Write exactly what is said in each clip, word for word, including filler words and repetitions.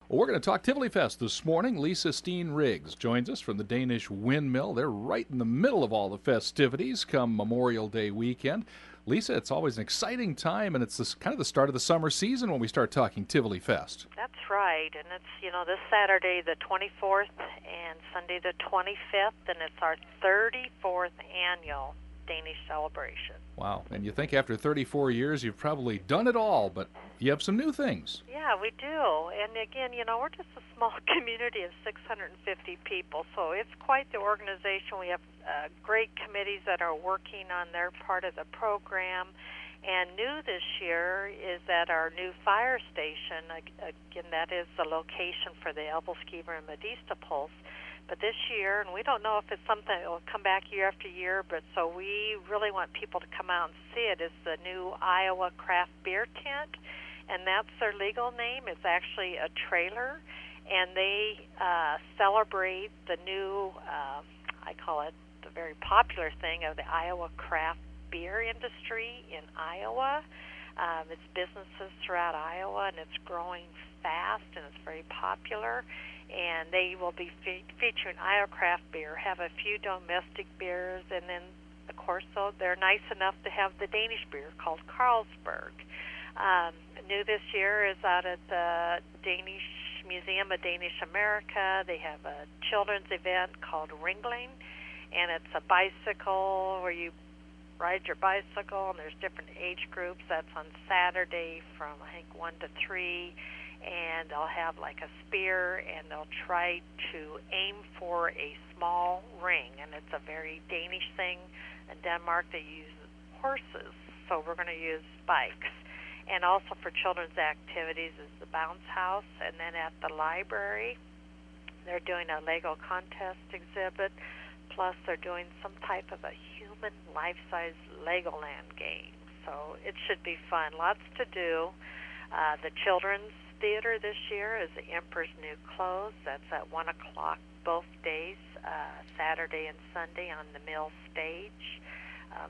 Well, we're going to talk Tivoli Fest this morning. Lisa Steen Riggs joins us from the Danish Windmill. They're right in the middle of all the festivities come Memorial Day weekend. Lisa, it's always an exciting time, and it's this, kind of the start of the summer season when we start talking Tivoli Fest. That's right, and it's, you know, this Saturday the twenty-fourth and Sunday the twenty-fifth, and it's our thirty-fourth annual Danish celebration. Wow, and you think after thirty-four years you've probably done it all, but you have some new things. Yeah, we do, and again, you know, we're just a small community of six hundred fifty people, so it's quite the organization. We have uh, great committees that are working on their part of the program. And new this year is that our new fire station, again, that is the location for the Elbelskever and Medista Pulse. But this year, and we don't know if it's something that will come back year after year, but so we really want people to come out and see it, is the new Iowa Craft Beer Tent. And that's their legal name. It's actually a trailer. And they uh, celebrate the new, uh, I call it the very popular thing of the Iowa Craft beer industry in Iowa. Um, it's businesses throughout Iowa, and it's growing fast, and it's very popular. And they will be fe- featuring Iowa craft beer, have a few domestic beers, and then, of course, so they're nice enough to have the Danish beer called Carlsberg. Um, new this year is out at the Danish Museum of Danish America. They have a children's event called Ringling, and it's a bicycle where you ride your bicycle, and there's different age groups. That's on Saturday from, I think, one to three, and they'll have like a spear, and they'll try to aim for a small ring, and it's a very Danish thing. In Denmark, they use horses, so we're going to use bikes. And also for children's activities is the bounce house, and then at the library, they're doing a Lego contest exhibit, plus they're doing some type of a human life-size Legoland game. So it should be fun. Lots to do. Uh, the Children's Theater this year is the Emperor's New Clothes. That's at one o'clock both days, uh, Saturday and Sunday on the Mill stage. Um,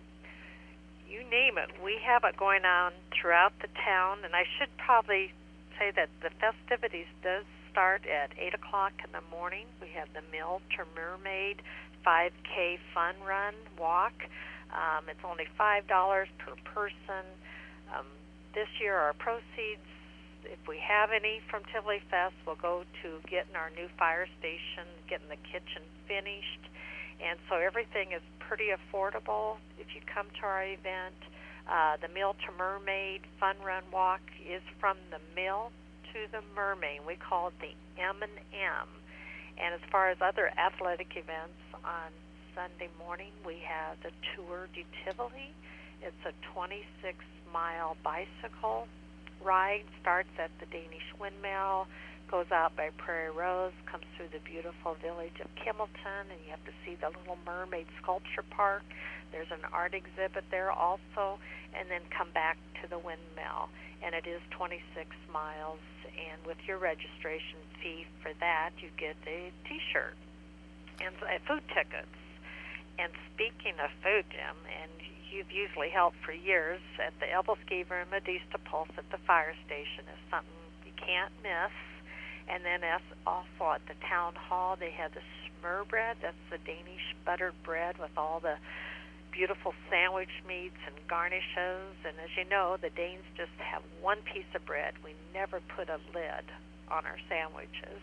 you name it. We have it going on throughout the town, and I should probably say that the festivities does start at eight o'clock in the morning. We have the Mill to Mermaid five K fun run walk. Um, it's only five dollars per person. Um, this year, our proceeds, if we have any from Tivoli Fest, will go to getting our new fire station, getting the kitchen finished. And so everything is pretty affordable if you come to our event. Uh, the Mill to Mermaid fun run walk is from the mill to the mermaid. We call it the M and M. And as far as other athletic events, on Sunday morning we have the Tour du Tivoli. It's a twenty-six mile bicycle ride. Starts at the Danish Windmill, goes out by Prairie Rose, comes through the beautiful village of Kimmelton, and you have to see the Little Mermaid Sculpture Park. There's an art exhibit there also, and then come back to the windmill. And it is twenty-six miles, and with your registration fee for that, you get a T-shirt and uh, food tickets. And speaking of food, Jim, and you've usually helped for years at the Elbelskever and Medista Pulse at the fire station is something you can't miss. And then as also at the town hall, they have the smørbrød. That's the Danish buttered bread with all the beautiful sandwich meats and garnishes. And as you know, the Danes just have one piece of bread. We never put a lid on our sandwiches.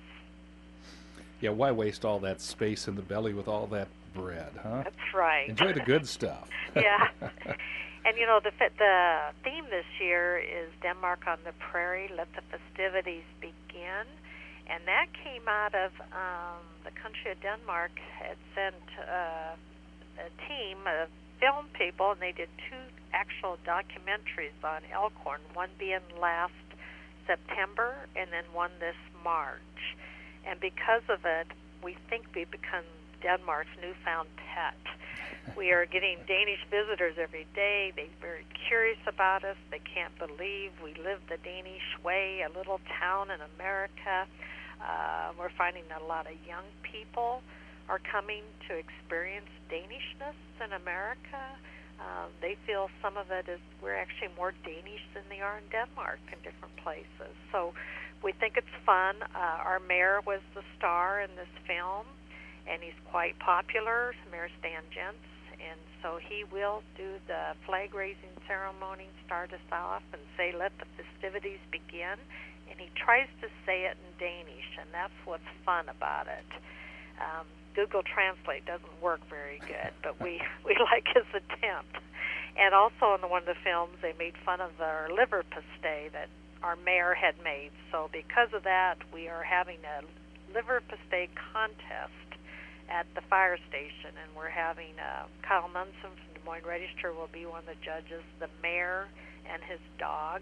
Yeah, why waste all that space in the belly with all that bread, huh? That's right. Enjoy the good stuff. Yeah. And, you know, the the theme this year is Denmark on the Prairie, Let the Festivities Begin. And that came out of um, the country of Denmark had sent uh, a team of film people, and they did two actual documentaries on Elkhorn, one being last September and then one this March. And because of it, we think we've become Denmark's newfound pet. We are getting Danish visitors every day. They're very curious about us. They can't believe we live the Danish way, a little town in America. Uh, we're finding that a lot of young people are coming to experience Danishness in America. Uh, they feel some of it is we're actually more Danish than they are in Denmark in different places. So we think it's fun. Uh, our mayor was the star in this film, and he's quite popular, Mayor Stan Gents, and so he will do the flag-raising ceremony, start us off, and say, let the festivities begin. And he tries to say it in Danish, and that's what's fun about it. Um, Google Translate doesn't work very good, but we, we like his attempt. And also in one of the films, they made fun of our liver pasté that our mayor had made. So because of that, we are having a liver pasté contest at the fire station, and we're having uh, Kyle Munson from Des Moines Register will be one of the judges, the mayor and his dog.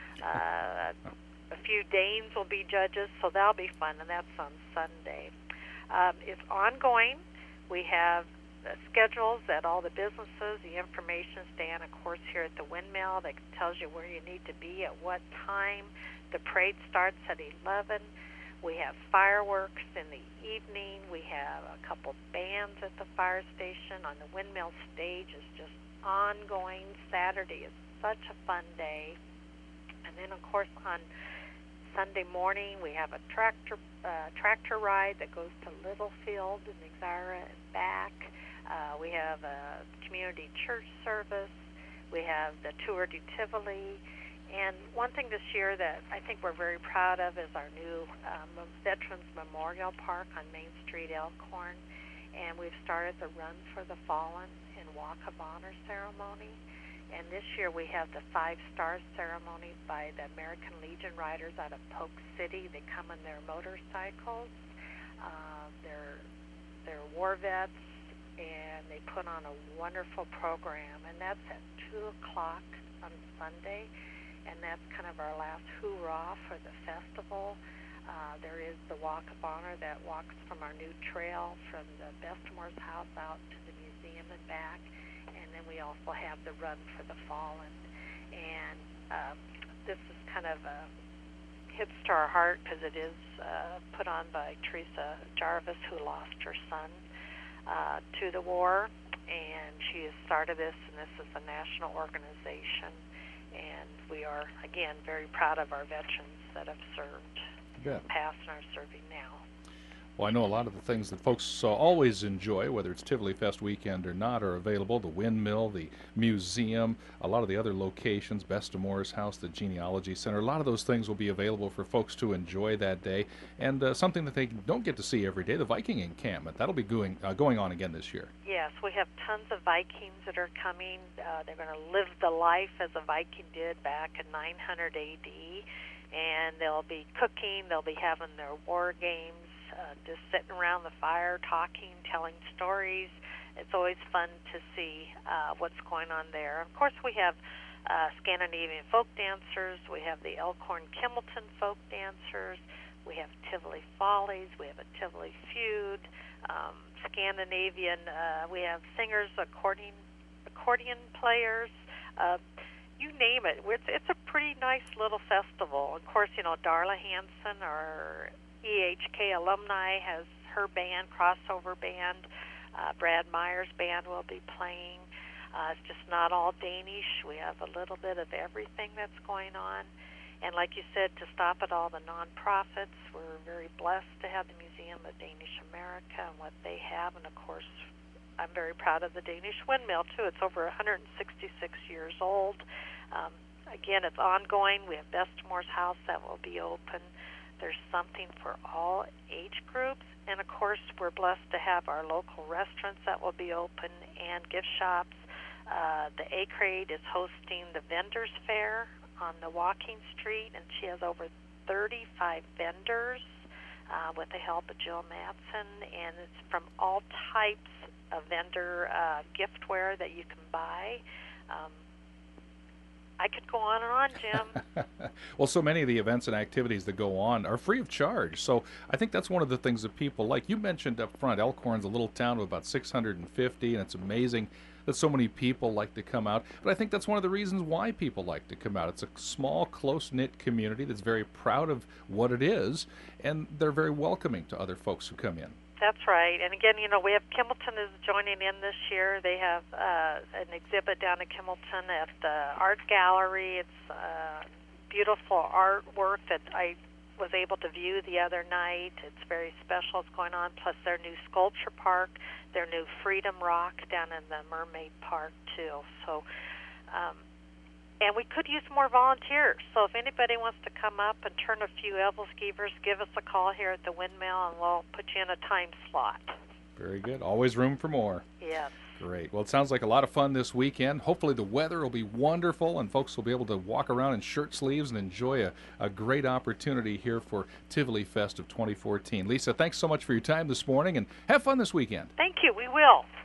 Uh, a few Danes will be judges, so that'll be fun, and that's on Sunday. Um, it's ongoing. We have the schedules at all the businesses. The information stand, of course, here at the Windmill that tells you where you need to be at what time. The parade starts at eleven. We have fireworks in the evening. We have a couple bands at the fire station. On the Windmill stage is just ongoing. Saturday is such a fun day. And then, of course, on Sunday morning, we have a tractor uh, tractor ride that goes to Littlefield and Exira and back. Uh, we have a community church service. We have the Tour de Tivoli. And one thing this year that I think we're very proud of is our new um, Veterans Memorial Park on Main Street, Elkhorn. And we've started the Run for the Fallen and Walk of Honor ceremony. And this year we have the Five Star ceremony by the American Legion Riders out of Polk City. They come in their motorcycles. Uh, they're, they're war vets, and they put on a wonderful program. And that's at two o'clock on Sunday. And that's kind of our last hoorah for the festival. Uh, there is the Walk of Honor that walks from our new trail from the Bestmore's house out to the museum and back. And then we also have the Run for the Fallen. And um, this is kind of a hits to our heart because it is uh, put on by Teresa Jarvis, who lost her son uh, to the war. And she has started this, and this is a national organization. And we are, again, very proud of our veterans that have served in the past and are serving now. Well, I know a lot of the things that folks uh, always enjoy, whether it's Tivoli Fest weekend or not, are available. The Windmill, the museum, a lot of the other locations, Bestmore's house, the Genealogy Center. A lot of those things will be available for folks to enjoy that day. And uh, something that they don't get to see every day, the Viking encampment. That'll be going, uh, going on again this year. Yes, we have tons of Vikings that are coming. Uh, they're going to live the life as a Viking did back in nine hundred A D. And they'll be cooking, they'll be having their war games. Uh, just sitting around the fire, talking, telling stories. It's always fun to see uh, what's going on there. Of course, we have uh, Scandinavian folk dancers. We have the Elkhorn-Kimballton folk dancers. We have Tivoli Follies. We have a Tivoli Feud. Um, Scandinavian, uh, we have singers, accordion, accordion players. Uh, you name it. It's, it's a pretty nice little festival. Of course, you know, Darla Hansen, our E H K alumni, has her band, crossover band. Uh, Brad Meyer's band will be playing. Uh, it's just not all Danish. We have a little bit of everything that's going on. And like you said, to stop at all the nonprofits, we're very blessed to have the Museum of Danish America and what they have. And of course, I'm very proud of the Danish Windmill, too. It's over one hundred sixty-six years old. Um, again, it's ongoing. We have Bestmore's house that will be open. There's something for all age groups. And, of course, we're blessed to have our local restaurants that will be open and gift shops. Uh, the A-Crate is hosting the Vendors Fair on the walking street, and she has over thirty-five vendors uh, with the help of Jill Matson. And it's from all types of vendor uh, giftware that you can buy. Um, I could go on and on, Jim. Well, so many of the events and activities that go on are free of charge. So I think that's one of the things that people like. You mentioned up front, Elkhorn's a little town of about six hundred fifty, and it's amazing that so many people like to come out. But I think that's one of the reasons why people like to come out. It's a small, close-knit community that's very proud of what it is, and they're very welcoming to other folks who come in. That's right. And again, you know, we have Kimballton is joining in this year. They have uh, an exhibit down at Kimballton at the Art Gallery. It's uh, beautiful artwork that I was able to view the other night. It's very special. It's going on. Plus their new sculpture park, their new Freedom Rock down in the Mermaid Park too. So, um, and we could use more volunteers. So if anybody wants to come up and turn a few Evilskeevers, give us a call here at the windmill, and we'll put you in a time slot. Very good. Always room for more. Yes. Great. Well, it sounds like a lot of fun this weekend. Hopefully the weather will be wonderful and folks will be able to walk around in shirt sleeves and enjoy a, a great opportunity here for Tivoli Fest of twenty fourteen. Lisa, thanks so much for your time this morning, and have fun this weekend. Thank you. We will.